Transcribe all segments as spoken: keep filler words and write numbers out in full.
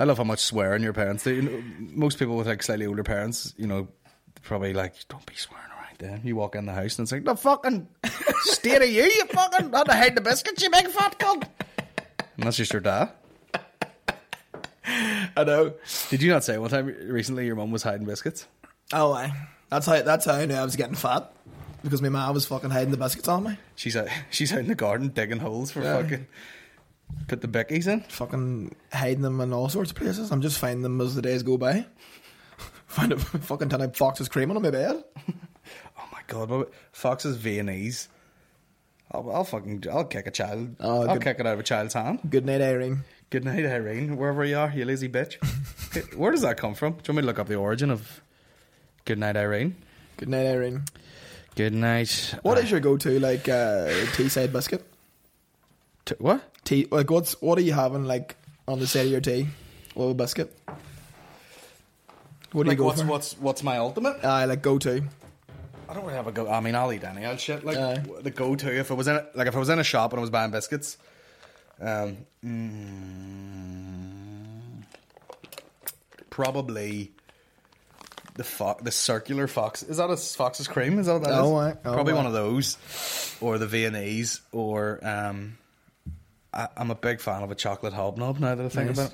I love how much swearing your parents do. You know, most people with like slightly older parents, you know, probably like, don't be swearing around them. You walk in the house and it's like, the fucking state of you, you fucking not to hide the biscuits, you big fat cunt. And that's just your dad. I know. Did you not say one time recently your mum was hiding biscuits? Oh, aye. That's how, that's how I knew I was getting fat. Because my mum was fucking hiding the biscuits on me. She's out, she's out in the garden digging holes for Yeah. fucking... Put the bickies in. Fucking hiding them in all sorts of places. I'm just finding them as the days go by. Find a fucking ton of Fox's cream on my bed. Oh my god, what, Fox's Viennese. I'll, I'll fucking... I'll kick a child. Oh, I'll good- kick it out of a child's hand. Good night, Irene. Good night, Irene, wherever you are, you lazy bitch. Where does that come from? Do you want me to look up the origin of Good night, Irene? Good night, Irene. Good night. What uh, is your go-to, like, uh, tea-side biscuit? t- what? Tea, like, what's what are you having, like, on the side of your tea? With a biscuit? What do Like, you go what's, for? what's what's my ultimate? I like go-to. I don't really have a go. I mean, I'll eat any old shit. Like Aye. the go-to if I was in a, like if I was in a shop and I was buying biscuits. Um, mm, probably the fo- the circular fox. Is that a Fox's cream? Is that what that Oh, is? aye. Oh, Probably aye. one of those, or the Viennese, or um, I, I'm a big fan of a chocolate hobnob. Now that I think Nice. about it.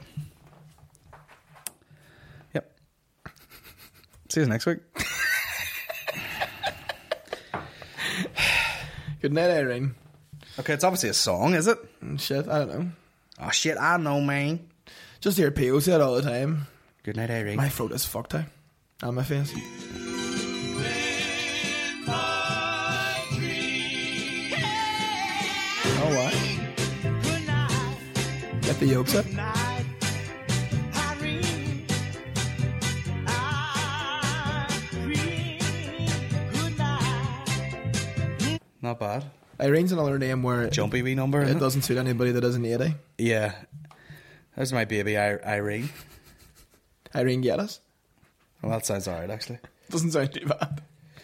Yep. See you next week. Good night, Irene. Okay, it's obviously a song, is it? And shit, I don't know. Oh shit, I know, man. Just hear P O say it all the time. Good night, Irene. My throat is fucked out. And my face. Oh, what? Get the yolks up. Not bad. Irene's another name where it, Jumpy wee number. it isn't it? doesn't suit anybody that isn't eighty. Yeah. There's my baby I- Irene. Irene Geddes. Well, that sounds alright, actually. Doesn't sound too bad.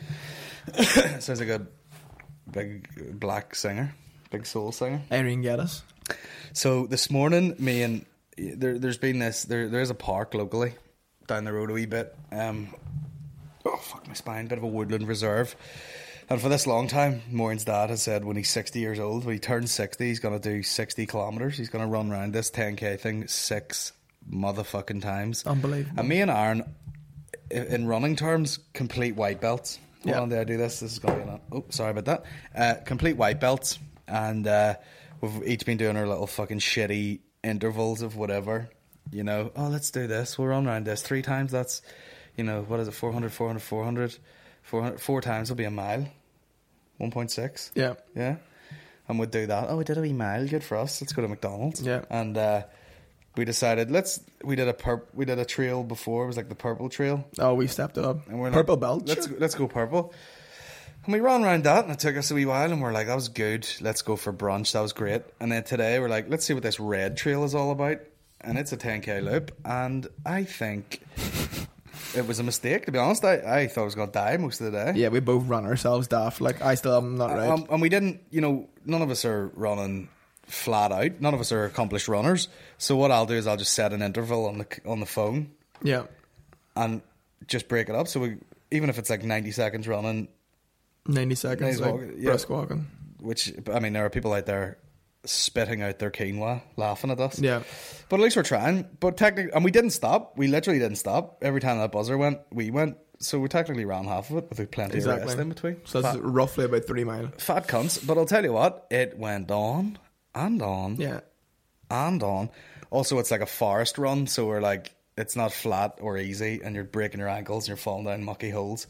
Sounds like a big black singer, big soul singer. Irene Geddes. So this morning, me and there, there's been this. There, there's a park locally down the road a wee bit. Um, oh fuck my spine! Bit of a woodland reserve. And for this long time, Maureen's dad has said when he's sixty years old, when he turns sixty, he's going to do sixty kilometres. He's going to run around this ten K thing six motherfucking times. Unbelievable. And me and Aaron, i- in running terms, complete white belts. Hold Yeah. on, did I do this? This is going to be an... Oh, sorry about that. Uh, complete white belts. And uh, we've each been doing our little fucking shitty intervals of whatever. You know, oh, let's do this. We'll run around this three times. That's, you know, what is it? four hundred, four hundred, four hundred. four hundred, four times will be a mile. one point six. Yeah. Yeah. And we'd do that. Oh, we did a wee mile. Good for us. Let's go to McDonald's. Yeah. And uh, we decided, let's, we did a purp, we did a trail before. It was like the purple trail. Oh, we stepped it up. And we're Purple like, belt. Let's, sure. let's go purple. And we ran around that and it took us a wee while and we're like, that was good. Let's go for brunch. That was great. And then today we're like, let's see what this red trail is all about. And it's a ten K loop. And I think it was a mistake, to be honest. I, I thought I was going to die most of the day. Yeah, we both run ourselves daft. Like, I still am not right. Um, and we didn't, you know, none of us are running flat out. None of us are accomplished runners. So what I'll do is I'll just set an interval on the on the phone yeah. and just break it up. So we, even if it's like ninety seconds running, ninety seconds, Nice like, walk, yeah. brisk walking. which, I mean, there are people out there spitting out their quinoa, laughing at us. Yeah. But at least we're trying. But technically, and we didn't stop. We literally didn't stop. Every time that buzzer went, we went. So we technically ran half of it with plenty of rest in between. So that's Fat, roughly about three mile. fat cunts. But I'll tell you what, it went on and on Yeah. and on. Also, it's like a forest run, so we're like, it's not flat or easy, and you're breaking your ankles and you're falling down mucky holes.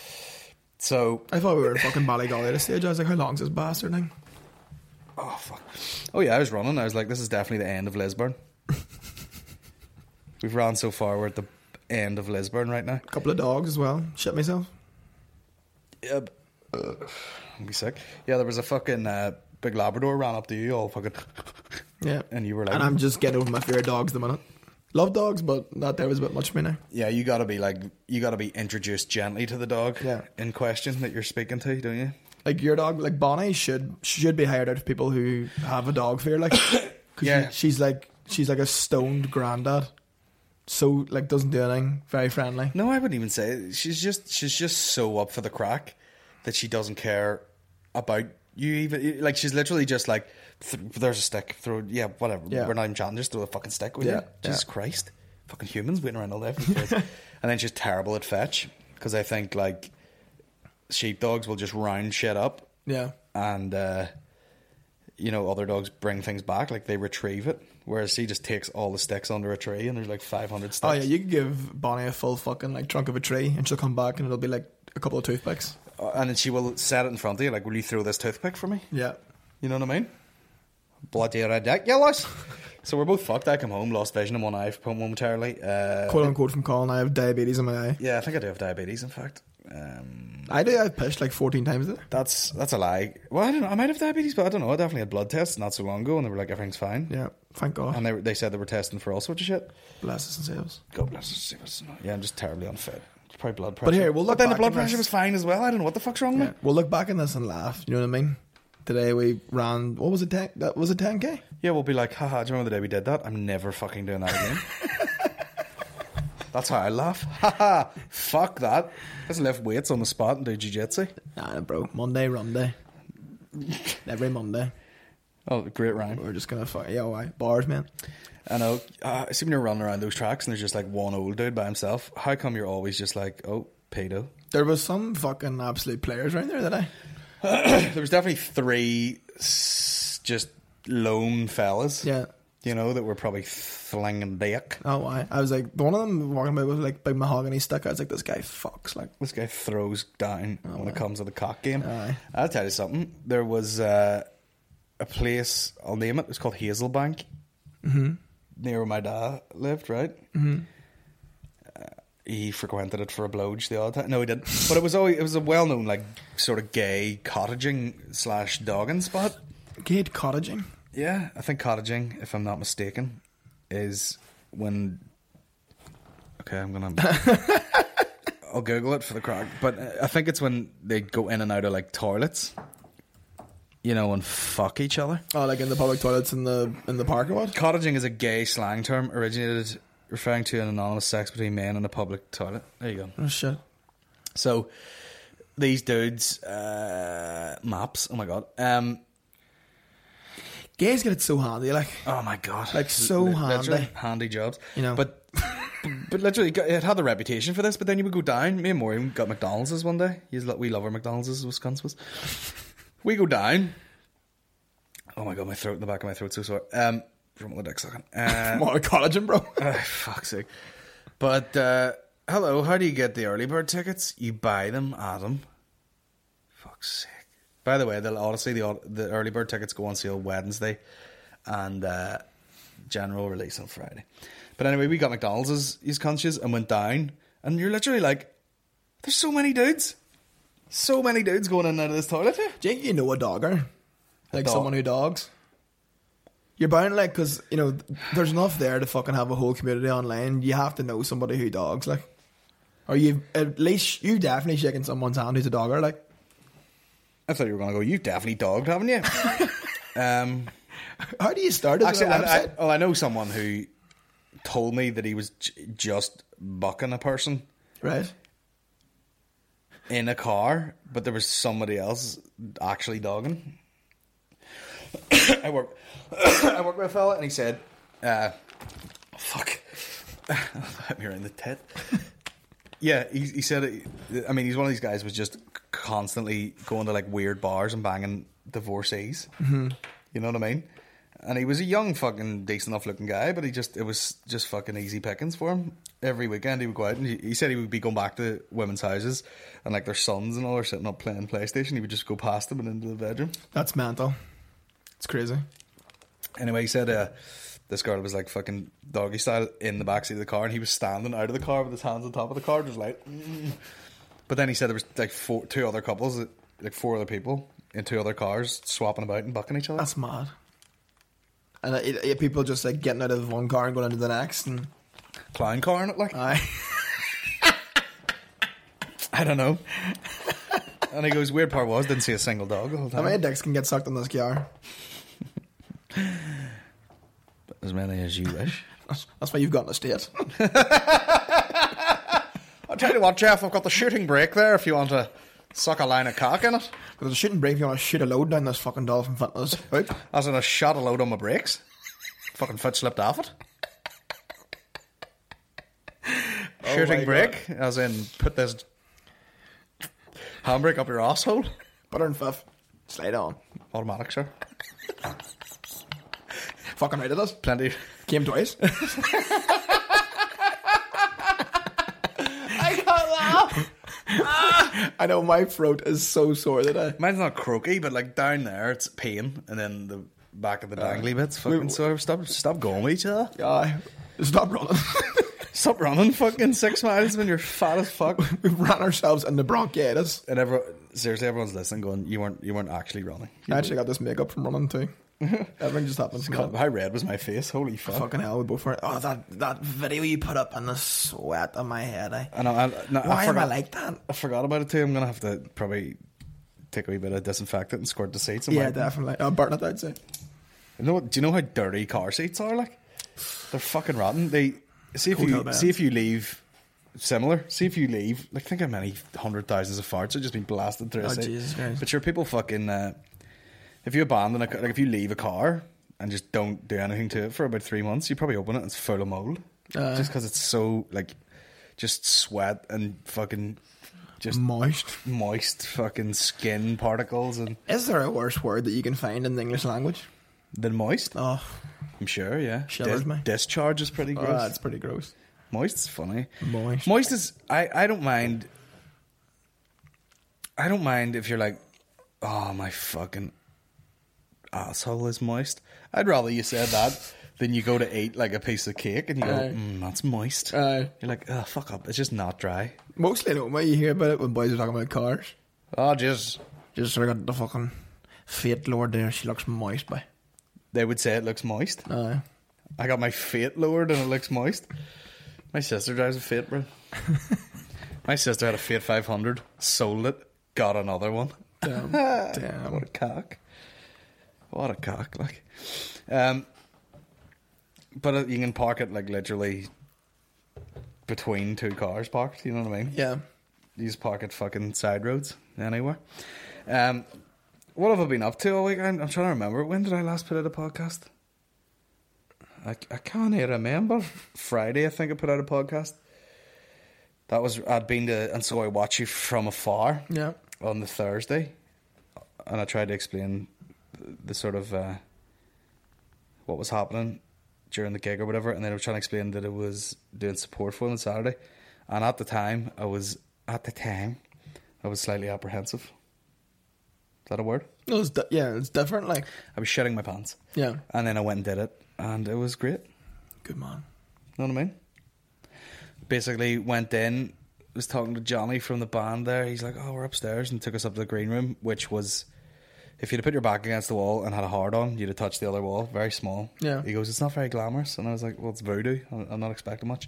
So, I thought we were in fucking Ballygolly at a stage. I was like, how long's this bastard thing? oh fuck. Oh yeah, I was running. I was like, this is definitely the end of Lisburn. We've ran so far. We're at the end of Lisburn right now. A couple of dogs as well. Shit myself. Yeah, b- I'll be sick. Yeah, there was a fucking uh, big Labrador ran up to you, all fucking, Yeah. and you were like, And I'm just getting over my fear of dogs at the minute. Love dogs, but that there was a bit much for me now. yeah, you gotta be like, you gotta be introduced gently to the dog Yeah. in question that you're speaking to, don't you? Like your dog, like Bonnie should should be hired out of people who have a dog fear. Like, 'cause Yeah. she, she's like she's like a stoned granddad. so like doesn't do anything, very friendly. No, I wouldn't even say it. She's just she's just so up for the crack that she doesn't care about you even. Like she's literally just like, th- there's a stick, throw yeah, whatever. Yeah. We're not even chatting, just throw a fucking stick with Yeah, you. Jesus yeah. Christ, fucking humans waiting around all day for this. And then she's terrible at fetch because I think like sheepdogs will just round shit up Yeah. and uh, you know other dogs bring things back, like they retrieve it. Whereas he just takes all the sticks under a tree and there's like five hundred sticks. Oh yeah, you could give Bonnie a full fucking like trunk of a tree and she'll come back and it'll be like a couple of toothpicks. Uh, and then she will set it in front of you, like, will you throw this toothpick for me? Yeah. You know what I mean? Bloody ridiculous. So we're both fucked. I come home, lost vision in one eye momentarily. Uh, Quote unquote from Colin, I have diabetes in my eye. yeah, I think I do have diabetes, in fact. Um, I do, I've pissed like fourteen times a day. that's that's a lie. Well, I don't know. I might have diabetes, but I don't know. I definitely had blood tests not so long ago, and they were like, everything's fine. Yeah, thank God. And they, were- they said they were testing for all sorts of shit. Bless us and save us. God bless us. see what's not- Yeah, I'm just terribly unfit. It's probably blood pressure. But here, we'll look But then the back blood on pressure this. was fine as well. I don't know what the fuck's wrong with Yeah. me. We'll look back on this and laugh, you know what I mean? Today we ran, what was it, ten, that was it ten K? Yeah, we'll be like, haha, do you remember the day we did that? I'm never fucking doing that again. That's how I laugh. Haha, fuck that. Let's lift weights on the spot and do jiu-jitsu. Nah, bro, Monday, run day. Every Monday. Oh, great rhyme. We're just gonna fuck, yeah, why? Bars, man. I know. Uh, I see when you're running around those tracks and there's just like one old dude by himself. How come you're always just like, oh, pedo? There was some fucking absolute players around there that I. There was definitely three s- just lone fellas. Yeah. You know, that were probably flinging dick. Oh, why? I was like, one of them walking by with like big mahogany stick. I was like, this guy fucks. Like, This guy throws down when it comes to the cock game. Aye. I'll tell you something. There was uh, a place, I'll name it, it's called Hazelbank, mm-hmm. near where my dad lived, right? Mm-hmm. Uh, he frequented it for a blowj the odd time. No, he didn't. But it was always, it was a well-known, like, sort of gay cottaging slash dogging spot. gate cottaging. Yeah, I think cottaging, if I'm not mistaken, is when... Okay, I'm going to... I'll Google it for the crack. But uh, I think it's when they go in and out of, like, toilets, you know, and fuck each other. Oh, like in the public toilets in the in the park or what? Cottaging is a gay slang term originated referring to an anonymous sex between men in a public toilet. There you go. Oh, shit. So, these dudes... Uh, maps. Oh, my God. Um... Gays get it so handy, like, Oh my god! Like, so Li- handy. literally handy jobs, You know. But but literally, it had the reputation for this. But then you would go down. Me and Maureen got McDonald's one day. He's lo- we love our McDonald's as Wisconsin. We go down. Oh my god, my throat in the back of my throat's so sore. Um, from the dick sucking. Uh, more cottaging, bro. oh, fuck's sake. But uh, hello, how do you get the early bird tickets? You buy them, Adam. Fuck's sake. By the way, the Odyssey, the the early bird tickets go on sale Wednesday, and uh, general release on Friday. But anyway, we got McDonald's as he's conscious and went down, and you're literally like, "There's so many dudes, so many dudes going in and out of this toilet." Here. Do you think you know a dogger? Like dog. someone who dogs? You're bound, like, because, you know, there's enough there to fucking have a whole community online. You have to know somebody who dogs, like. Or you at least, you definitely shaking someone's hand who's a dogger, like. I thought you were going to go. You've definitely dogged, haven't you? um, How do you start? Is actually, there a I, I, website? well, I know someone who told me that he was j- just bucking a person Right. in a car, but there was somebody else actually dogging. I work, I work with a fella, and he said, uh, "Fuck, hit me around the tit." Yeah, he, he said, it, I mean, he's one of these guys who was just constantly going to like weird bars and banging divorcees. Mm-hmm. You know what I mean? And he was a young fucking decent enough looking guy, but he just, it was just fucking easy pickings for him. Every weekend he would go out and he, he said he would be going back to women's houses and like their sons and all are sitting up playing PlayStation. He would just go past them and into the bedroom. That's mental. It's crazy. Anyway, he said uh, this girl was like fucking doggy style in the backseat of the car and he was standing out of the car with his hands on top of the car, just like... Mm. But then he said there was like four, two other couples, that, like four other people in two other cars swapping about and bucking each other. That's mad. And it, it, people just like getting out of one car and going into the next, and Clown car in it, like. aye. I don't know. And he goes, weird part was, didn't see a single dog the whole How time. many dicks can get sucked in this car? As many as you wish. That's, that's why you've got an estate. I'll tell you what, Jeff, I've got the shooting brake there if you want to suck a line of cock in it. But there's a shooting brake if you want to shoot a load down this fucking Dolphin Fitness. Right? As in, I shot a load on my brakes. Fucking foot slipped off it. Oh Shooting my brake, as in, put this handbrake up your asshole. Butter and fifth. Slide on. Automatic, sir. Fucking right it is. Plenty. Came twice. I can't laugh. I know my throat is so sore today. Mine's not croaky, but like down there it's pain, and then the back of the dangly bits fucking sort of stop, stop going with each other. Uh, stop running. Stop running fucking six miles when you're fat as fuck. We've ran ourselves into bronchitis. And everyone, seriously, everyone's listening going, you weren't you weren't actually running. You I actually got this makeup from running too. Everything just happens. were- How red was my face? Holy fuck. Fucking hell, we both were. Oh, that, that video you put up and the sweat on my head. I, I know, I, no, Why I am forgot, I like that? I forgot about it too. I'm going to have to probably take a wee bit of disinfectant and squirt the seats. in Yeah, my- definitely. I'll burn it, I'd say. You know what, do you know how dirty car seats are like? They're fucking rotten. They see if Hotel you beds. see if you leave similar. See if you leave like think how many hundred thousands of farts have just been blasted through a Oh, seat. Jesus Christ. But sure, people fucking uh, if you abandon a ca- like if you leave a car and just don't do anything to it for about three months, you probably open it and it's full of mold. Uh. Just because it's so like just sweat and fucking just Moist. moist fucking skin particles and Is there a worse word that you can find in the English language? then moist. Oh, I'm sure, yeah. Shivers me. Discharge is pretty oh gross. that's pretty gross. Moist's funny. Moist. Moist is I, I don't mind I don't mind if you're like, oh my fucking asshole is moist. I'd rather you said that than you go to eat like a piece of cake and you go, Aye. mm, that's moist. Aye. You're like, oh fuck up, it's just not dry. Mostly, I don't know, you hear about it when boys are talking about cars. Oh just Just sort of got the fucking Fate Lord there. She looks moist, by. they would say it looks moist. Aye. I got my Fate lowered and it looks moist. My sister drives a Fate, bro. My sister had a Fate five hundred, sold it, got another one. Damn. What Damn. a cock. What a cock, like. Um, but uh, you can park it, like, literally between two cars parked, you know what I mean? Yeah. You just park at fucking side roads, anywhere. Um, what have I been up to all week? I'm, I'm trying to remember. When did I last put out a podcast? I, I can't even remember. Friday, I think I put out a podcast. That was, I'd been to, and so I watch you from afar Yeah. on the Thursday, and I tried to explain the, the sort of uh, what was happening during the gig or whatever, and then I was trying to explain that it was doing support for them on Saturday, and at the time I was at the time I was slightly apprehensive. Is that a word? No, it's di- yeah, it's different. Like, I was shitting my pants, yeah. and then I went and did it, and it was great. Good man. Know what I mean? Basically went in, was talking to Johnny from the band there. He's like, oh, we're upstairs, and took us up to the green room, which was, if you'd have put your back against the wall and had a hard on, you'd have touched the other wall. Very small. Yeah. He goes, it's not very glamorous. And I was like, well, it's voodoo. I'm I'm not expecting much.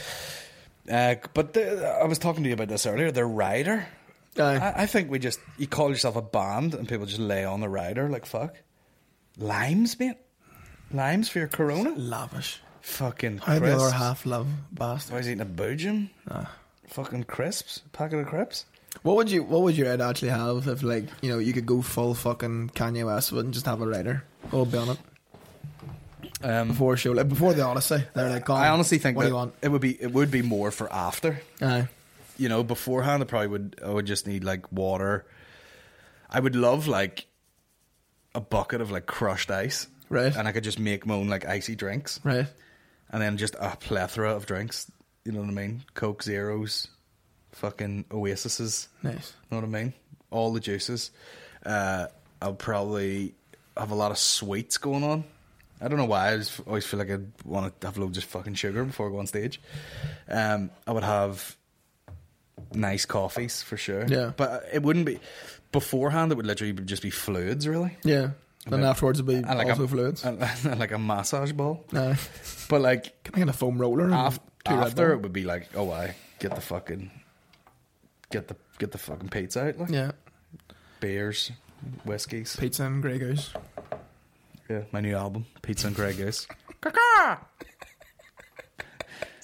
Uh, but the, I was talking to you about this earlier. The rider. Aye. I, I think we just, you call yourself a band and people just lay on the rider like fuck. Limes, mate. Limes for your Corona. Lavish. Fucking How the crisps. other half love I bastard. was eating a Belgium. Ah. Fucking crisps. A packet of crisps. What would you What would your head actually have if, like, you know, you could go full fucking Kanye West with and just have a writer? What would be on it Um, before a show, like before the Odyssey? They're like, I honestly think what that do you want? it would be it would be more for after. Aye. You know, beforehand, I probably would. I would just need like water. I would love like a bucket of like crushed ice, Right. And I could just make my own like icy drinks, Right. and then just a plethora of drinks. You know what I mean? Coke Zeros, fucking Oasises. Nice. Know what I mean? All the juices. Uh, I'll probably have a lot of sweets going on. I don't know why. I just always feel like I'd want to have loads of fucking sugar before I go on stage. Um, I would have nice coffees for sure. Yeah. But it wouldn't be beforehand. It would literally just be fluids, really. Yeah. Then Okay. afterwards it'd be And like also a, fluids. and, and like a massage ball. Aye. But like Can I get a foam roller? and af- two Red after, Bull? it would be like, oh, I get the fucking get the get the fucking pizza out. Like. Yeah. Beers, whiskies. Pizza and Grey Goose. Yeah, my new album, Pizza and Grey Goose.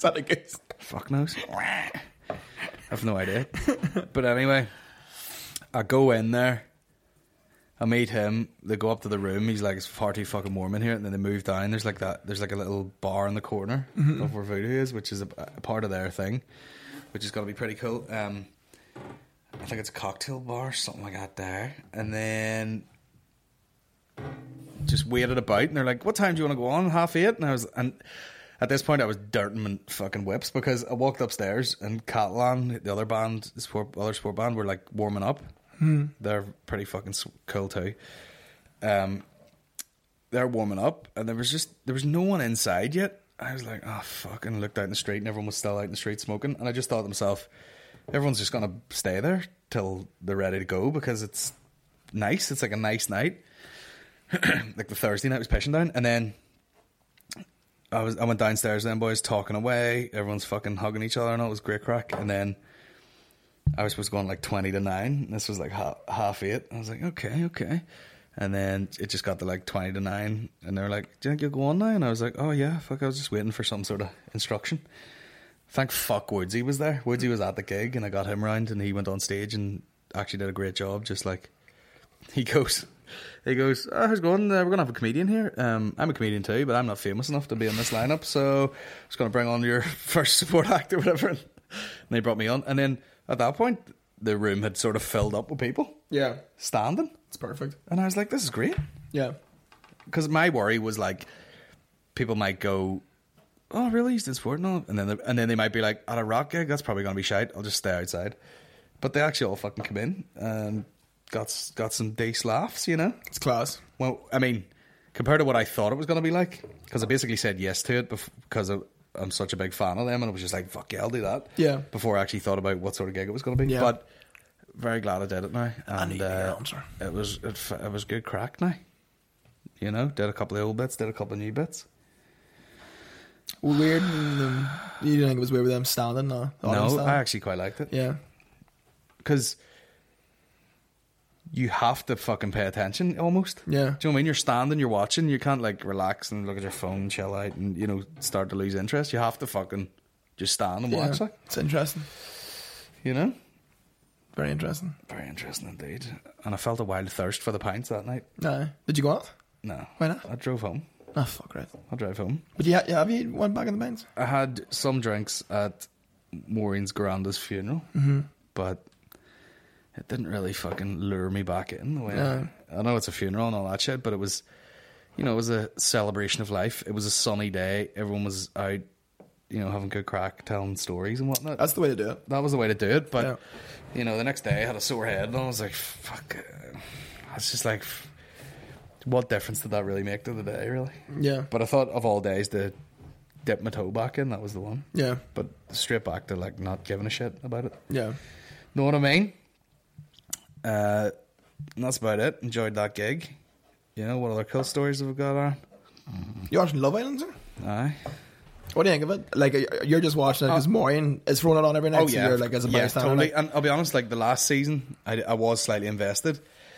that a goose? Fuck knows. I have no idea. But anyway, I go in there. I meet him. They go up to the room. He's like, it's far too fucking warm in here. And then they move down. There's like that. There's like a little bar in the corner mm-hmm. of where Voodoo is, which is a, a part of their thing, which is going to be pretty cool. Um, I think it's a cocktail bar, something like that there. And then just waited about. And they're like, what time do you want to go on? Half eight? And I was... and. At this point, I was dirting my fucking whips because I walked upstairs and Catalan, the other band, the sport, other sport band, were like warming up. Hmm. They're pretty fucking cool too. Um, they're warming up, and there was just there was no one inside yet. I was like, oh fuck! And I looked out in the street, and everyone was still out in the street smoking. And I just thought to myself, everyone's just gonna stay there till they're ready to go because it's nice. It's like a nice night. Like the Thursday night was pitching down, and then. I was I went downstairs then, boys, talking away. Everyone's fucking hugging each other and all. It was great crack. And then I was supposed to go on like twenty to nine. This was like ha- half eight. I was like, okay, okay. And then it just got to like twenty to nine. And they were like, do you think you'll go on now? And I was like, oh yeah, fuck, I was just waiting for some sort of instruction. Thank fuck Woodsy was there. Woodsy was at the gig and I got him round and he went on stage and actually did a great job. Just like, he goes... He goes, oh, how's it going? Uh, we're going to have a comedian here. Um, I'm a comedian too, but I'm not famous enough to be in this lineup, so I'm just going to bring on your first support act or whatever. And they brought me on. And then at that point, the room had sort of filled up with people. Yeah. Standing. It's perfect. And I was like, this is great. Yeah. Because my worry was like, people might go, oh, really? He's in sport? No. And then, they, and then they might be like, at a rock gig, that's probably going to be shite. I'll just stay outside. But they actually all fucking come in and... Got got some decent laughs, you know. It's class. Well, I mean, compared to what I thought it was going to be like, because I basically said yes to it because I'm such a big fan of them, and I was just like, "Fuck yeah, I'll do that." Yeah. Before I actually thought about what sort of gig it was going to be. Yeah. But very glad I did it now, and I need uh, your answer. It was it, it was good crack now. You know, did a couple of old bits, did a couple of new bits. Weird. Um, you didn't think it was weird with them standing? No, no, standing? I actually quite liked it. Yeah, because. You have to fucking pay attention almost. Yeah. Do you know what I mean? You're standing, you're watching, you can't like relax and look at your phone, chill out and, you know, start to lose interest. You have to fucking just stand and yeah. watch like. It's interesting. You know? Very interesting. Very interesting indeed. And I felt a wild thirst for the pints that night. No. Did you go out? No. Why not? I drove home. Oh, fuck right. I drove home. But you, ha- have you went back in the pints? I had some drinks at Maureen's Granda's funeral. Mm-hmm. But... it didn't really fucking lure me back in the way. No. I, I know it's a funeral and all that shit, but it was, you know, it was a celebration of life. It was a sunny day. Everyone was out, you know, having good crack, telling stories and whatnot. That's the way to do it. That was the way to do it. But, yeah. you know, the next day I had a sore head and I was like, fuck. I was just like, what difference did that really make to the day, really? Yeah. But I thought of all days to dip my toe back in, that was the one. Yeah. But straight back to, like, not giving a shit about it. Yeah. Know what I mean? Uh, and that's about it. Enjoyed that gig. You know, what other cool stories have we got on? You watching Love Island, sir? Aye. What do you think of it? Like, you're just watching it because Maureen is throwing it on every night, Oh so yeah, you're like as a yeah, bystander. totally. Like, And I'll be honest, like the last season, I, I was slightly invested.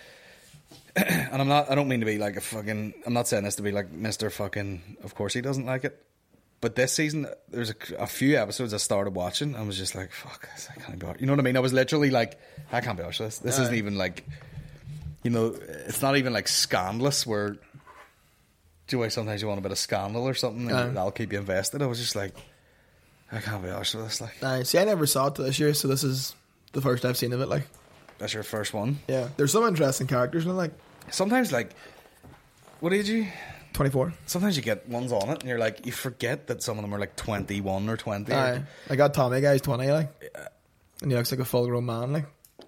And I'm not. I don't mean to be like a fucking. I'm not saying this to be like Mister Fucking. Of course he doesn't like it. But this season, there's a, a few episodes I started watching and was just like, fuck this, I can't be arsed. You know what I mean? I was literally like, I can't be arsed with this. This Aye. isn't even like, you know, it's not even like scandalous where, do you know, sometimes you want a bit of scandal or something and Aye. that'll keep you invested. I was just like, I can't be arsed with this. Like, Aye. See, I never saw it this year, so this is the first I've seen of it. Like, that's your first one. yeah, there's some interesting characters in it. Like, Sometimes, like, what age are you? twenty-four. Sometimes you get ones on it and you're like, you forget that some of them are like twenty-one or twenty. Aye. I got Tommy, guy, he's twenty, like, and he looks like a full grown man. Like,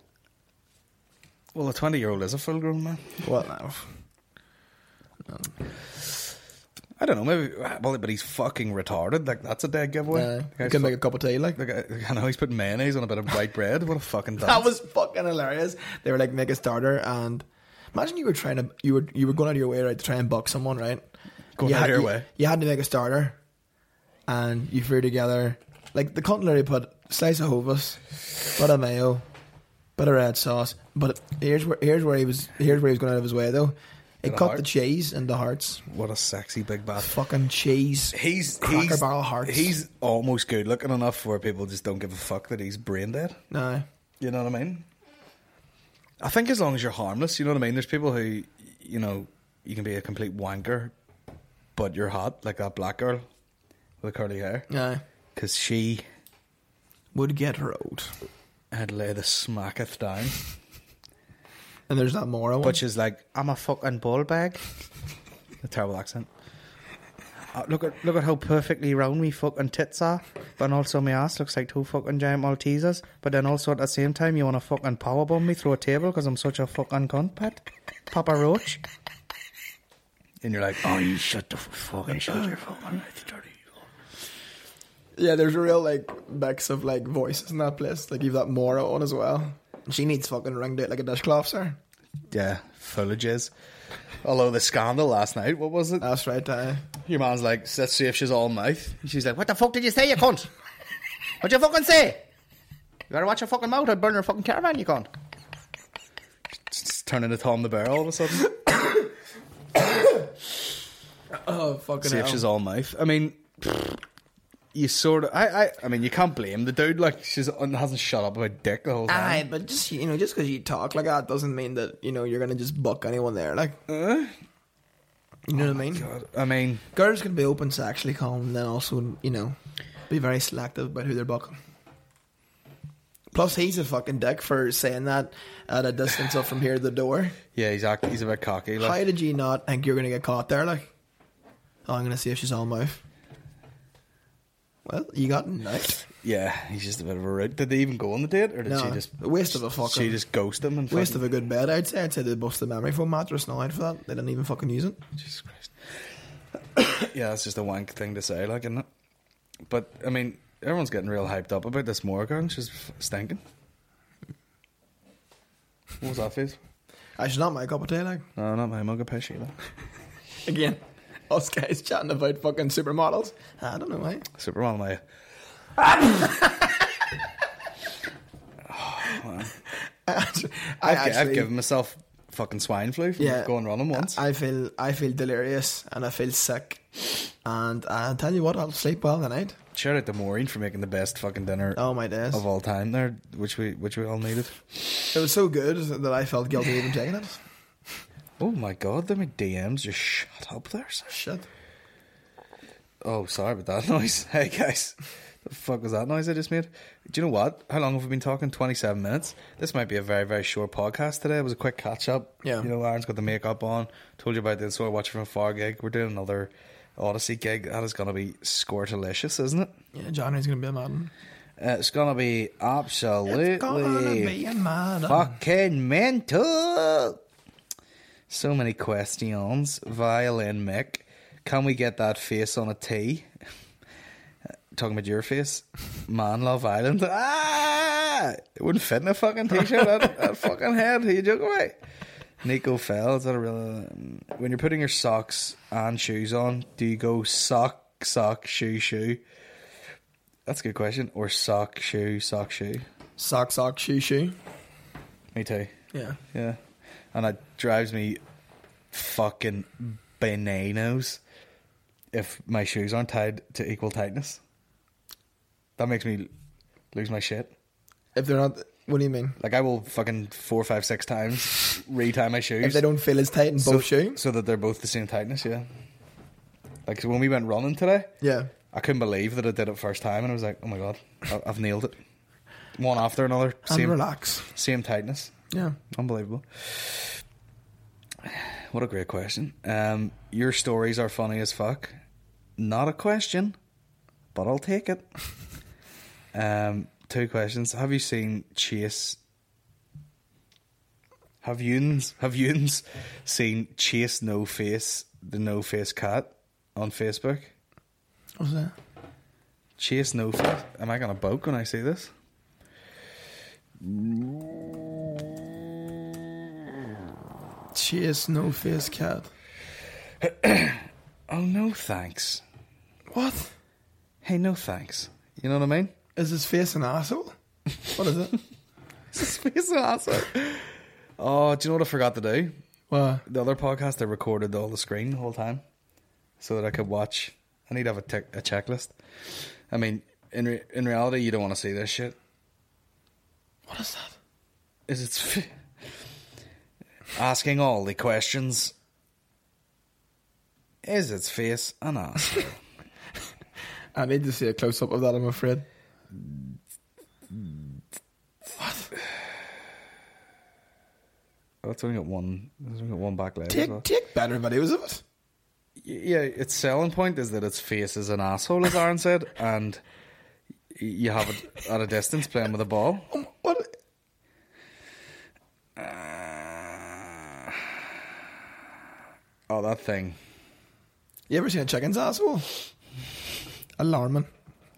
Well, a twenty year old is a full grown man. well, now. I don't know, maybe, well, but he's fucking retarded. Like, that's a dead giveaway. Uh, The you guy's can fu- make a cup of tea, like. the guy, I know he's putting mayonnaise on a bit of white bread. What a fucking dance. That was fucking hilarious. They were like, make a starter, and imagine you were trying to, you were you were going out of your way, right, to try and buck someone, right? Going you out of had, your you, way. You had to make a starter, and you threw together, like, the cunt literally put slice of Hovis, bit of mayo, bit of red sauce, but here's where here's where he was here's where he was going out of his way though. He Got a cut heart. the cheese into hearts. What a sexy big bat. Fucking cheese. He's Cracker he's, Barrel hearts. he's almost good looking enough where people just don't give a fuck that he's brain dead. No. You know what I mean? I think as long as you're harmless, you know what I mean? There's people who, you know, you can be a complete wanker, but you're hot, like that black girl with the curly hair. No. Because she Would get rode. had lay the smacketh down. And there's that Mora one. But she's like, I'm a fucking ball bag. A terrible accent. Uh, look at look at how perfectly round me fucking tits are. But also my ass looks like two fucking giant Maltesers. But then also at the same time you want to fucking powerbomb me through a table because I'm such a fucking cunt, Pat. Papa Roach. And you're like, oh, you shut the fucking shut your fucking mouth, dirty. Yeah, there's a real like mix of like voices in that place. Like you've that Mora on as well. She needs fucking ringed out like a dishcloth, sir. Yeah, full of jizz. Although the scandal last night, what was it? That's right, uh, Your man's like, let's see if she's all mouth. And she's like, what the fuck did you say, you cunt? What'd you fucking say? You better watch your fucking mouth, I'd burn your fucking caravan, you cunt. It's turning into Tom the Bear all of a sudden. oh fucking See hell. if she's all mouth. I mean, you sort of, I, I, I mean, you can't blame the dude. Like, she's hasn't shut up about dick the whole time. Aye, but just you know, just because you talk like that doesn't mean that you know you're gonna just buck anyone there. Like, Uh, you know what I mean? God, I mean, Girls can be open sexually calm, and then also you know be very selective about who they're bucking. Plus, he's a fucking dick for saying that at a distance up from here to the door. yeah, he's act, he's a bit cocky. Like, How did you not think you're gonna get caught there? Like, oh, I'm gonna see if she's all mouth. Well, you got nice. yeah, he's just a bit of a rude. Did they even go on the date, or did No, she just a waste of a fucking She just ghost him and waste fucking, of a good bed. I'd say. I'd say they busted the memory foam mattress now out for that. They didn't even fucking use it. Jesus Christ. Yeah, that's just a wank thing to say, like, isn't it? But I mean, everyone's getting real hyped up about this Moore girl, and she's f- stinking. What was that face? I should not my cup of tea. Like No, not my mug of piss either. again, us guys chatting about fucking supermodels. I don't know why. Superman, my. I actually, I I've, gi- I've actually- given myself fucking swine flu from yeah, going running once. I feel I feel delirious and I feel sick, and I'll tell you what, I'll sleep well tonight. Shout out to Maureen for making the best fucking dinner Oh my days! of all time there, which we which we all needed. It was so good that I felt guilty even taking it. Oh my god, them D Ms just shut up there, sir. Shit. Oh, sorry about that noise. Hey guys, the fuck was that noise I just made? Do you know what? How long have we been talking? twenty-seven minutes. This might be a very, very short podcast today. It was a quick catch up. Yeah. You know, Aaron's got the makeup on. Told you about the So I Watch From Afar gig. We're doing another Odyssey gig. That is going to be score-delicious, isn't it? Yeah, Johnny's gonna be a madman. Uh, it's going to be absolutely It's gonna be a madman. fucking mental. So many questions. Violin Mick. Can we get that face on a tee? Talking about your face. Man Love Island. Ah! It wouldn't fit in a fucking t-shirt. that, that fucking head. Who you joking about? Nico Fell. Is that a real... Um, when you're putting your socks and shoes on, do you go sock, sock, shoe, shoe? That's a good question. Or sock, shoe, sock, shoe? Sock, sock, shoe, shoe. Me too. Yeah. Yeah. And it drives me fucking bananas if my shoes aren't tied to equal tightness. That makes me lose my shit. If they're not, what do you mean? Like, I will fucking four, five, six times re-tie my shoes. If they don't feel as tight in so, both shoes? so that they're both the same tightness, yeah. Like, so when we went running today, Yeah. I couldn't believe that I did it first time, and I was like, oh my god, I- I've nailed it. One after another, And same, relax. same tightness. Yeah. Unbelievable. What a great question. Um, your stories are funny as fuck. Not a question, but I'll take it. Um, two questions. Have you seen Chase? Have yous have yous seen Chase No Face, the No Face cat, on Facebook? What's that? Chase No Face. Am I gonna boke when I say this? Chase no face cat. Oh no, thanks. What? Hey, no thanks. You know what I mean? Is his face an asshole? What is it? His face an asshole. Oh, do you know what I forgot to do? Well, The other podcast, they recorded all the screen the whole time so that I could watch. I need to have a, tic- a checklist. I mean, in re- in reality, you don't want to see this shit. what is that? Is it's f- asking all the questions. Is its face an ass? I need to see a close up of that, I'm afraid. Oh, it's only got one. It's only got one back leg. as Take well. take better videos of it. Y- Yeah, its selling point is that its face is an asshole, as Aaron said, and y- you have it at a distance playing with a ball. Um, what? Uh, oh, that thing. You ever seen a chicken's asshole? Alarming.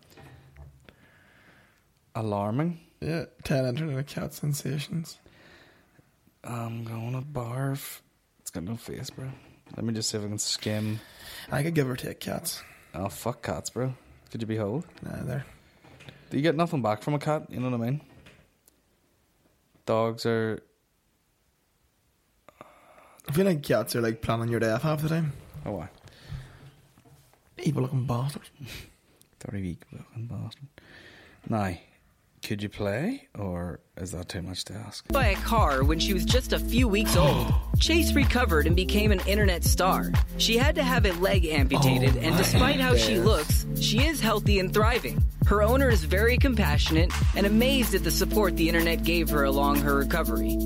Alarming. Yeah, ten internet cat sensations. I'm gonna barf. It's got no face, bro. Let me just see if I can skim. I could give or take cats. Oh, fuck cats, bro. Could you behold? Nah, there. Do you get nothing back from a cat? You know what I mean? Dogs are... I feel like cats are like planning your death half the time. Oh, why? Evil looking bastards. Very weak looking bastard. Now, could you play? Or is that too much to ask? By a car when she was just a few weeks old. Chase recovered and became an internet star. She had to have a leg amputated, Oh and my despite how she days. looks, she is healthy and thriving. Her owner is very compassionate and amazed at the support the internet gave her along her recovery.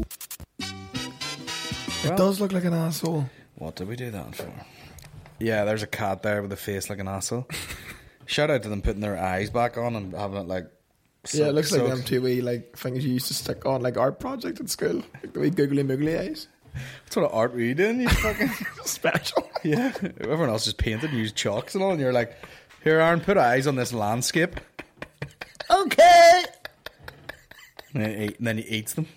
It does look like an asshole. What did we do that for? Yeah, there's a cat there with a face like an asshole. Shout out to them putting their eyes back on and having it like... Yeah, it looks soaked- like soaked. them two wee like things you used to stick on like art project at school. Like the wee googly moogly eyes. What sort of art were you doing? You fucking... Special. Yeah, everyone else just painted and used chalks and all, and you're like, here, Aaron, put eyes on this landscape. Okay. And then, he, and then he eats them.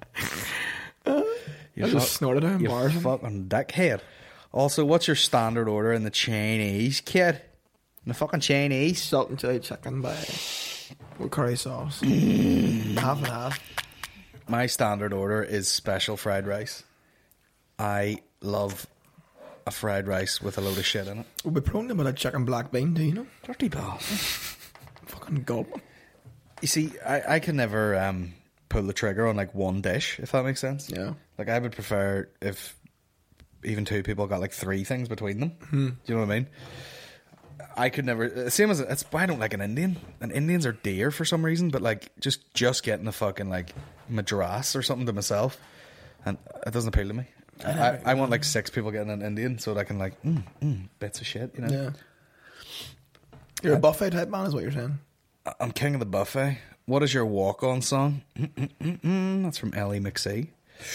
You I just snorted out you bars. fucking dickhead. Also, what's your standard order in the Chinese, kid? In the fucking Chinese? Salt and chili chicken by with curry sauce. Half and half. My standard order is special fried rice. I love a fried rice with a load of shit in it. We'll be prone to a bit of chicken black bean, do you know? Dirty balls. Fucking gulp. You see, I, I can never um, pull the trigger on like one dish, if that makes sense. Yeah. Like I would prefer if even two people got like three things between them. Hmm. Do you know what I mean? I could never. Same as it's why I don't like an Indian. And Indians are dear for some reason, but like just just getting a fucking like madras or something to myself, and it doesn't appeal to me. I, I, I want like six people getting an Indian so that I can like mm, mm, bits of shit. You know. Yeah. You're a buffet type man, is what you're saying. I'm king of the buffet. What is your walk-on song? Mm-mm-mm-mm. That's from Ellie McSee.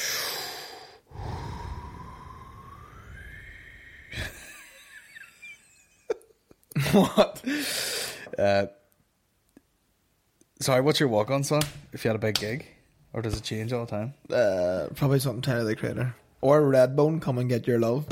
What? Uh, sorry, what's your walk-on song? If you had a big gig, or does it change all the time? Uh, probably something Tyler the Creator. Or Redbone, Come and Get Your Love.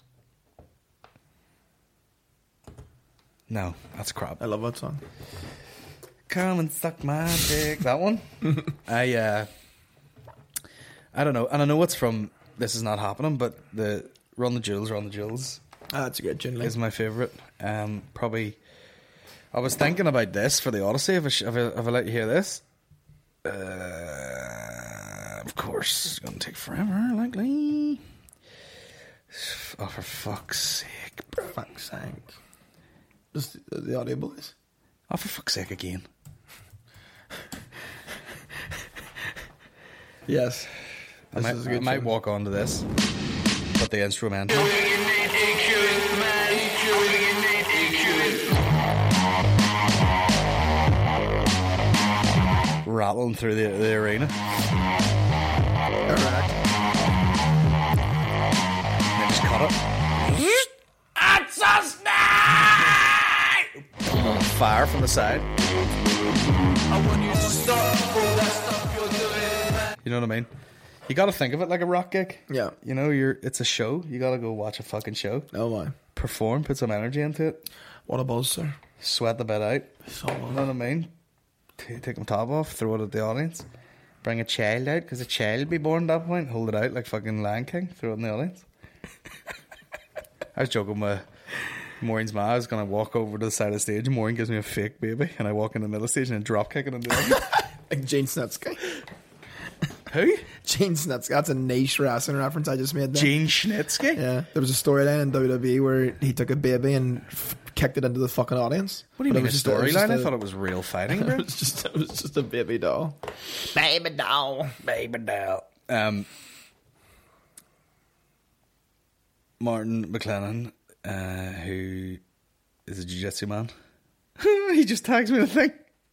No, that's crap. I love that song. Come and suck my dick. That one. I uh, I don't know, and I know it's from This Is Not Happening, but the Run the Jewels, Run the Jewels Ah, that's a good tune. Like. is my favourite. Um, probably. I was thinking about this for the Odyssey. If I, sh- if I, if I let you hear this, uh, of course, it's gonna take forever, likely. Oh, for fuck's sake, bro! Fuck's sake. Just the, the audio boys. Oh, for fuck's sake again! Yes. I This might, is a I good might tune. walk onto this, but the instrumental. Rattling through the, the arena. Correct. And then just cut it. It's a snake! On fire from the side. You know what I mean? You got to think of it like a rock gig. Yeah. You know, you're. It's a show. You got to go watch a fucking show. Oh my. Perform. Put some energy into it. What a buzz, sir. Sweat the bed out. So You know what I mean? T- Take my top off. Throw it at the audience. Bring a child out, because a child will be born at that point. Hold it out like fucking Lion King. Throw it in the audience. I was joking with Maureen's ma. I was going to walk over to the side of the stage and Maureen gives me a fake baby and I walk in the middle of the stage and drop kick it in the audience. Like Gene Snitsky. Who? Gene Snitsky. That's a niche wrestling reference I just made there. Gene Snitsky? Yeah. There was a storyline in W W E where he took a baby and f- kicked it into the fucking audience. What do you But it mean a was just a- it was storyline? just I a- thought it was real fighting, bro. It was just, it was just a baby doll. Baby doll. Baby doll. Um, Martin McLennan, uh, who is a jiu-jitsu man. He just tags me the thing.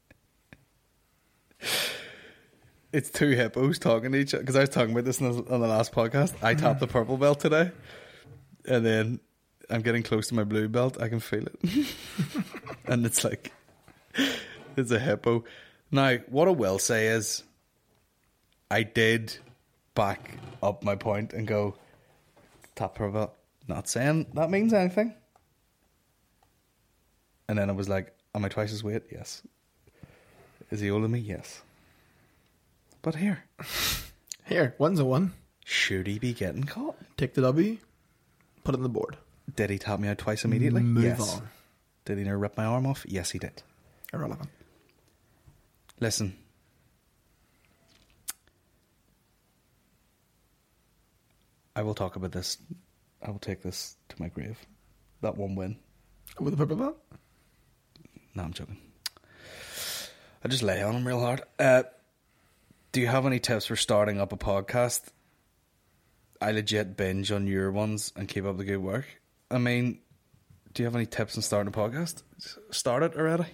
It's two hippos talking to each other. Because I was talking about this on the, on the last podcast. I tapped the purple belt today. And then I'm getting close to my blue belt. I can feel it. And it's like, it's a hippo. Now, what I will say is, I did back up my point and go, tap purple belt. Not saying that means anything. And then I was like, am I twice his weight? Yes. Is he older than me? Yes. But here, Here, one's a one. should he be getting caught? Take the W, put it on the board. Did he tap me out twice immediately? Move yes. on. Did he near rip my arm off? Yes, he did. Irrelevant. Listen. I will talk about this. I will take this to my grave. That one win. With the purple belt? No, I'm joking. I just lay on him real hard. Uh, do you have any tips for starting up a podcast? I legit binge on your ones and keep up the good work. I mean, do you have any tips on starting a podcast? Start it already.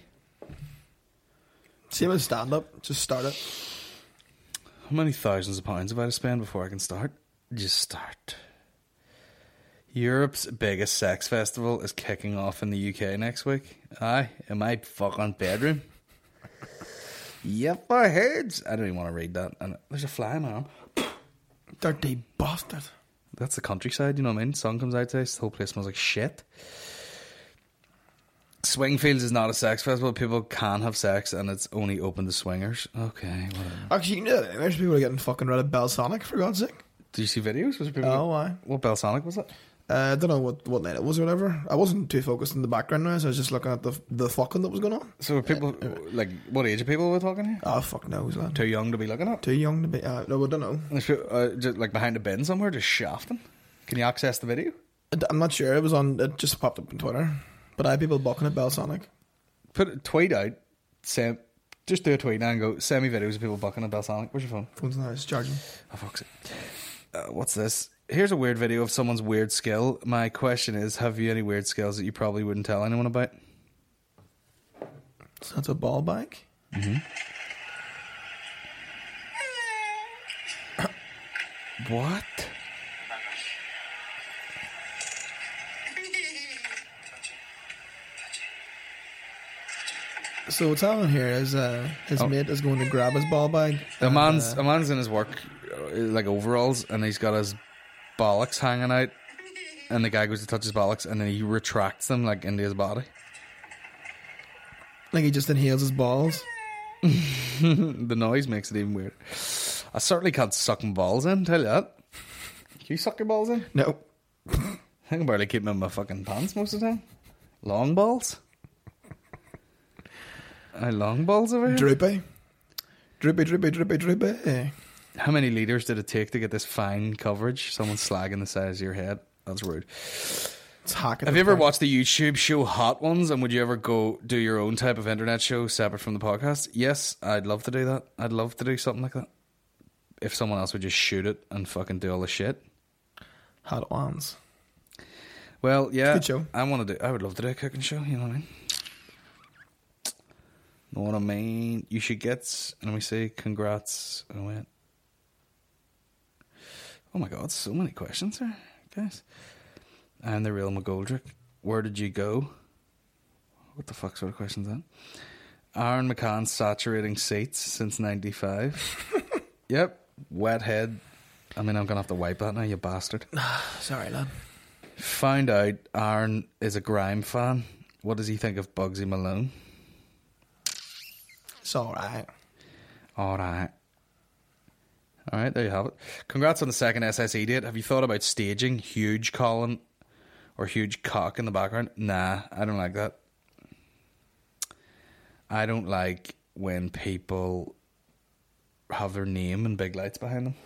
Same as stand up, just start it. How many thousands of pounds have I to spend before I can start? Just start. Europe's biggest sex festival is kicking off in the U K next week. Aye, in my fucking bedroom. Yep, I heard. I don't even want to read that. And there's a fly in my arm. Dirty bastard. That's the countryside, you know what I mean? Sun comes out today, the whole place smells like shit. Swingfields is not a sex festival. People can have sex and it's only open to swingers. Okay, whatever. Actually, you know, there's people getting fucking rid of Belsonic, for God's sake. Did you see videos? Was there people? Oh, why? What Belsonic was it? Uh, I don't know what, what night it was or whatever. I wasn't too focused in the background noise. I was just looking at the the fucking that was going on. So were people, like, what age of people were talking here? Oh, fuck knows, lad. Too young to be looking at? Too young to be. Uh, no, I don't know. There's people, uh, just like behind a bin somewhere, just shafting. Can you access the video? I'm not sure. It was on. It just popped up on Twitter. But I had people bucking at Belsonic. Put a tweet out. Send, just do a tweet now and go, send me videos of people bucking at Belsonic. Where's your phone? Phone's not. It's charging. Oh, fuck's sake. Uh, what's this? Here's a weird video of someone's weird skill. My question is, have you any weird skills that you probably wouldn't tell anyone about? So that's a ball bag. Mm-hmm. What? So what's happening here is uh, his Oh. mate is going to grab his ball bag. A and, man's uh, a man's in his work, uh, like overalls, and he's got his bollocks hanging out, and the guy goes to touch his bollocks, and then he retracts them like into his body. like he just inhales his balls. The noise makes it even weirder. I certainly can't suck my balls in. Tell you that. Can you suck your balls in? No. I can barely keep them in my fucking pants most of the time. Long balls. I long balls over here. Droopy. Droopy, droopy, droopy, droopy. How many liters did it take to get this fine coverage? Someone slagging the size of your head. That's rude. It's hacking. Have you ever watched the YouTube show Hot Ones, and would you ever go do your own type of internet show separate from the podcast? Yes, I'd love to do that. I'd love to do something like that. If someone else would just shoot it and fucking do all the shit. Hot ones. Well, yeah, Good show. I want to do. I would love to do a cooking show. You know what I mean? Know what I mean? You should get. Let me see. Congrats. Oh wait. Oh my God! So many questions there, guys. And the real McGoldrick. Where did you go? What the fuck sort of questions that? Aaron McCann saturating seats since ninety-five. Yep. Wet head. I mean, I'm gonna have to wipe that now, you bastard. Sorry, lad. Found out Aaron is a grime fan. What does he think of Bugsy Malone? It's alright. Alright. All right, there you have it. Congrats on the second S S E date. Have you thought about staging huge Colin or huge cock in the background? Nah, I don't like that. I don't like when people have their name and big lights behind them.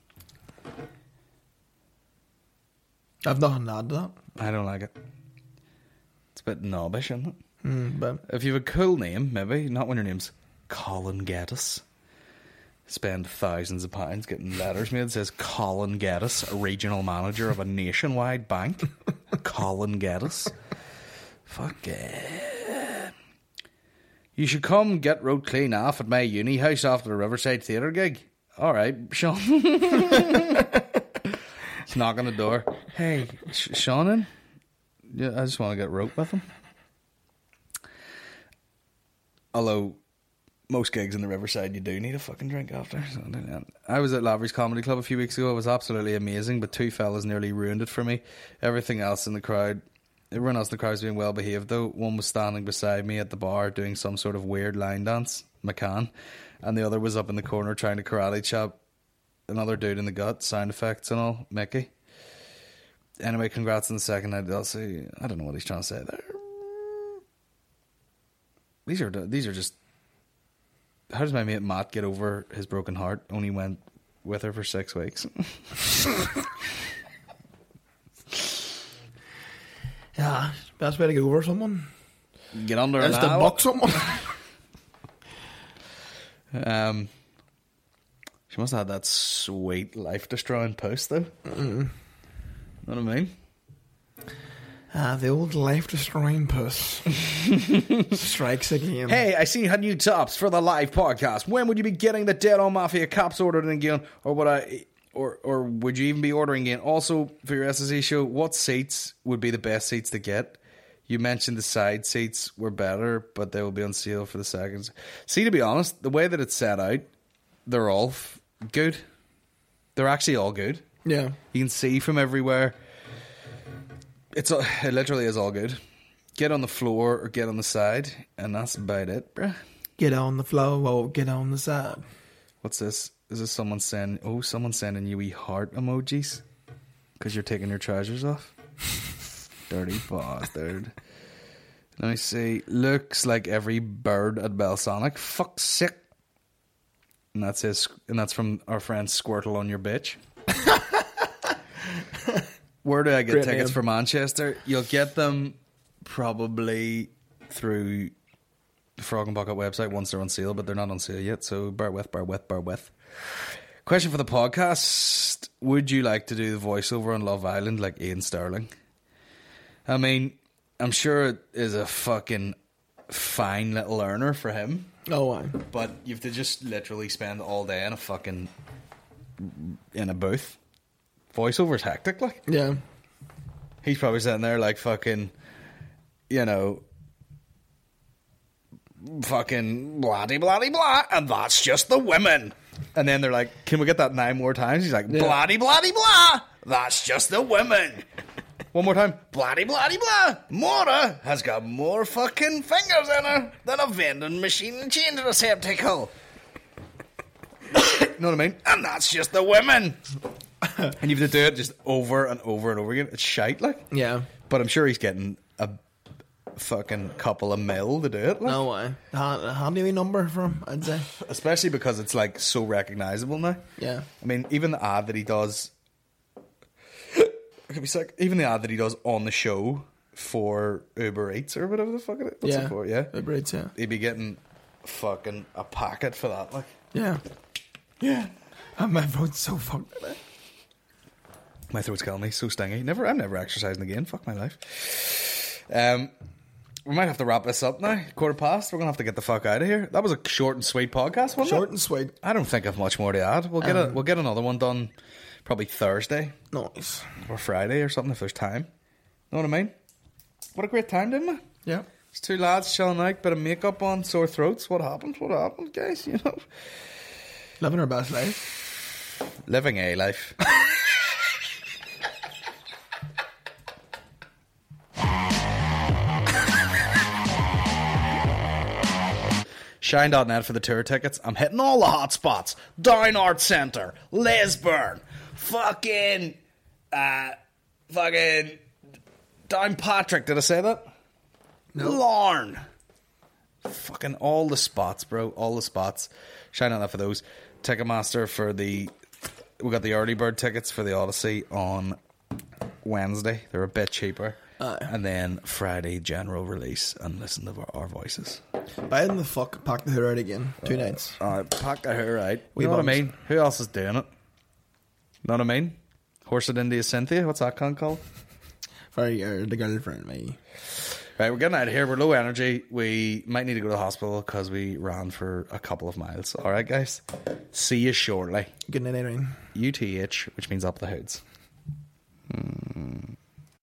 I've nothing to add to that. I don't like it. It's a bit knobbish, isn't it? Mm, but If you have a cool name, maybe, not when your name's Colin Geddes. Spend thousands of pounds getting letters made that says Colin Geddes, a regional manager of a nationwide bank. Colin Geddes. Fuck it. You should come get road clean off at my uni house after the Riverside Theatre gig. Alright, Sean. He's knocking the door. Hey, Sh- Sean in? Yeah, I just want to get rope with him. Although most gigs in the Riverside you do need a fucking drink after. So I was at Lavery's Comedy Club a few weeks ago. It was absolutely amazing, but two fellas nearly ruined it for me. Everything else in the crowd, everyone else in the crowd was being well behaved though. One was standing beside me at the bar doing some sort of weird line dance, McCann, and the other was up in the corner trying to karate chop another dude in the gut, sound effects and all, Mickey. Anyway, congrats on the second night. I'll say, I don't know what he's trying to say there. These are these are just. How does my mate Matt get over his broken heart? Only went with her for six weeks. yeah, best way to get over someone Get under is an to hour. buck someone. Um, she must have had that sweet life-destroying post, though. Mm-hmm. Know what I mean? Ah, the old life-destroying puss strikes again. Hey, I see you had new tops for the live podcast. When would you be getting the Dead on Mafia caps ordered again, or would I, or or would you even be ordering again? Also, for your S S E show, what seats would be the best seats to get? You mentioned the side seats were better, but they will be on sale for the seconds. See, to be honest, the way that it's set out, they're all f- good. They're actually all good. Yeah. You can see from everywhere. It's a, it literally is all good. Get on the floor or get on the side, and that's about it, bruh. Get on the floor or get on the side. What's this? Is this someone sending... Oh, someone's sending you wee heart emojis? Because you're taking your trousers off? Dirty bastard. Let me see. Looks like every bird at Belsonic. Fuck's sick. And that says, and that's from our friend Squirtle on your bitch. Where do I get Great tickets name. for Manchester? You'll get them probably through the Frog and Bucket website once they're on sale, but they're not on sale yet, so bear with, bear with, bear with. Question for the podcast. Would you like to do the voiceover on Love Island like Ian Sterling? I mean, I'm sure it is a fucking fine little earner for him, Oh, why? but you have to just literally spend all day in a fucking in a booth. Voiceover's hectic, like. Yeah. He's probably sitting there like fucking, you know, fucking bloody bloody blah, and that's just the women. And then they're like, can we get that nine more times? He's like, Yeah. bloody bloody blah, that's just the women. One more time, bloody bloody blah. Mora has got more fucking fingers in her than a vending machine change receptacle. You know what I mean? And that's just the women. And you have to do it just over and over and over again. It's shite, like. Yeah. But I'm sure he's getting a fucking couple of mil to do it, like. No way. A handy wee number from, I'd say. Especially because it's like so recognisable now. Yeah. I mean, even the ad that he does. I could be sick. Even the ad that he does on the show for Uber Eats or whatever the fuck it is. What's yeah. it for? Yeah. Uber Eats, yeah. He'd be getting fucking a packet for that, like. Yeah. Yeah. And my throat's so fucked today. My throat's killing me, so stingy. Never, I'm never exercising again. Fuck my life. Um, we might have to wrap this up now. Quarter past. We're gonna have to get the fuck out of here. That was a short and sweet podcast, wasn't Short it? and sweet. I don't think I've much more to add. We'll get a, Um, we'll get another one done, probably Thursday Nice. or Friday or something if there's time. Know what I mean? What a great time, didn't we? Yeah. It's two lads chilling out, bit of makeup on, sore throats. What happened? What happened, guys? You know, Living our best life. living a life. Shine dot net for the tour tickets. I'm hitting all the hot spots. Down Art Centre, Lisburn, fucking, uh, fucking, Downpatrick. Did I say that? No. Lorne. Fucking all the spots, bro. All the spots. Shine dot net for those. Ticketmaster for the, we got the early bird tickets for the Odyssey on Wednesday. They're a bit cheaper. Aye. And then Friday, general release, and listen to our, our voices. Why didn't the fuck pack the hood out again? Two nights. Alright, pack a hair right. We You know what I bums. mean? Who else is doing it? Know what I mean? Horse it India Cynthia. What's that con called? Very uh, the girlfriend, me. Right, we're getting out of here. We're low energy. We might need to go to the hospital because we ran for a couple of miles. Alright, guys. See you shortly. Good night, Irene. U T H, which means up the hoods. Hmm.